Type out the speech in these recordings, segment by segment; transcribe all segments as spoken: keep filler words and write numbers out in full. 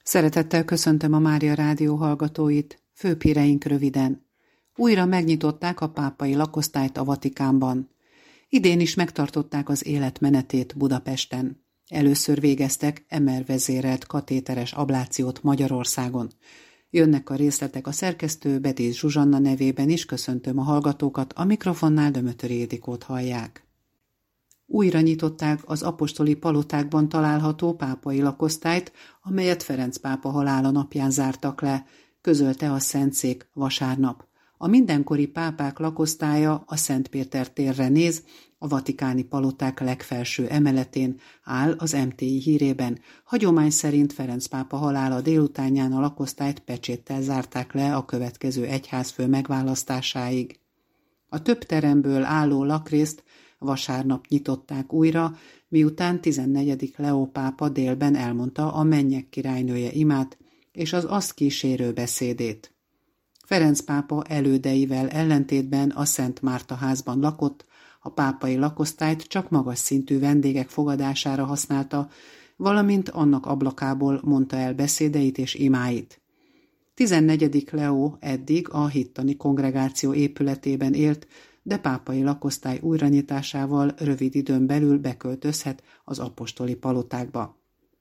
Szeretettel köszöntöm a Mária Rádió hallgatóit, főbb híreink röviden. Újra megnyitották a pápai lakosztályt a Vatikánban. Idén is megtartották az életmenetét Budapesten. Először végeztek em er vezérelt katéteres ablációt Magyarországon. Jönnek a részletek, a szerkesztő Bedész Zsuzsanna nevében is köszöntöm a hallgatókat, a mikrofonnál Dömötöri Ildikót hallják. Újra nyitották az apostoli palotákban található pápai lakosztályt, amelyet Ferenc pápa halála napján zártak le, közölte a Szentszék vasárnap. A mindenkori pápák lakosztálya a Szent Péter térre néz, a vatikáni paloták legfelső emeletén áll az em té i hírében. Hagyomány szerint Ferenc pápa halála délutánján a lakosztályt pecséttel zárták le a következő egyházfő megválasztásáig. A több teremből álló lakrészt vasárnap nyitották újra, miután tizennegyedik Leó pápa délben elmondta a mennyek királynője imát és az azt kísérő beszédét. Ferenc pápa elődeivel ellentétben a Szent Márta házban lakott, a pápai lakosztályt csak magas szintű vendégek fogadására használta, valamint annak ablakából mondta el beszédeit és imáit. tizennegyedik Leó eddig a hittani kongregáció épületében élt, de pápai lakosztály újranyitásával rövid időn belül beköltözhet az apostoli palotákba.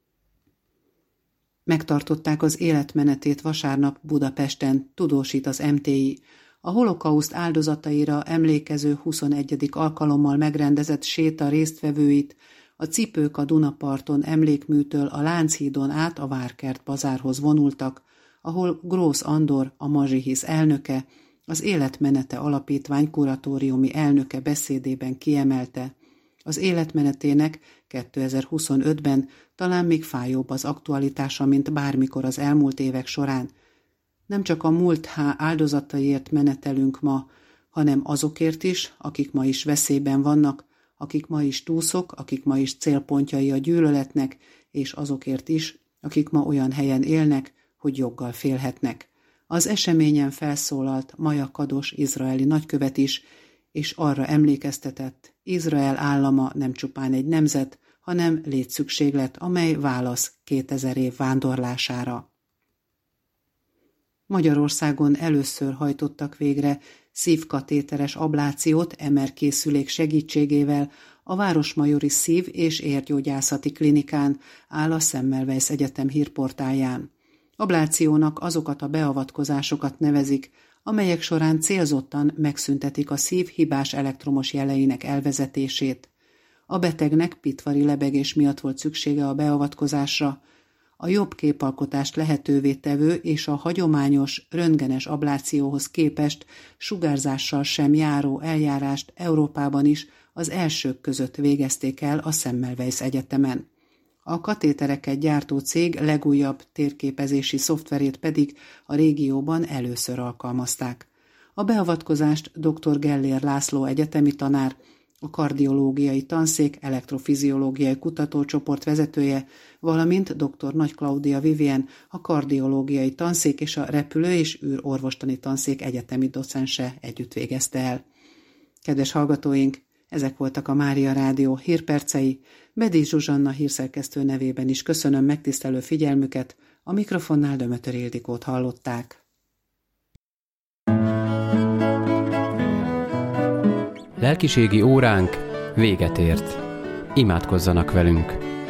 Megtartották az életmenetét vasárnap Budapesten, tudósít az em té i. A holokauszt áldozataira emlékező huszonegyedik alkalommal megrendezett séta résztvevőit a Cipők a Dunaparton emlékműtől a Lánchídon át a Várkert bazárhoz vonultak, ahol Grósz Andor, a Mazsihisz elnöke, az Életmenete Alapítvány kuratóriumi elnöke beszédében kiemelte, az életmenetének kétezer-huszonötben talán még fájóbb az aktualitása, mint bármikor az elmúlt évek során. Nem csak a múlt há áldozataiért menetelünk ma, hanem azokért is, akik ma is veszélyben vannak, akik ma is túszok, akik ma is célpontjai a gyűlöletnek, és azokért is, akik ma olyan helyen élnek, hogy joggal félhetnek. Az eseményen felszólalt Maja Kados izraeli nagykövet is, és arra emlékeztetett, Izrael állama nem csupán egy nemzet, hanem létszükséglet, amely válasz kétezer év vándorlására. Magyarországon először hajtottak végre szívkatéteres ablációt em er készülék segítségével a Városmajori Szív- és Érgyógyászati Klinikán, áll a Semmelweis Egyetem hírportálján. Ablációnak azokat a beavatkozásokat nevezik, amelyek során célzottan megszüntetik a szív hibás elektromos jeleinek elvezetését. A betegnek pitvari lebegés miatt volt szüksége a beavatkozásra. A jobb képalkotást lehetővé tevő és a hagyományos röntgenes ablációhoz képest sugárzással sem járó eljárást Európában is az elsők között végezték el a Semmelweis Egyetemen. A katétereket gyártó cég legújabb térképezési szoftverét pedig a régióban először alkalmazták. A beavatkozást dr. Gellér László egyetemi tanár, a kardiológiai tanszék elektrofiziológiai kutatócsoport vezetője, valamint dr. Nagy Klaudia Vivien, a kardiológiai tanszék és a repülő- és űrorvostani tanszék egyetemi docense együtt végezte el. Kedves hallgatóink, ezek voltak a Mária Rádió hírpercei. Bedész Zsuzsanna hírszerkesztő nevében is köszönöm megtisztelő figyelmüket, a mikrofonnál Dömötöri Ildikót hallották. Lelkiségi óránk véget ért. Imádkozzanak velünk!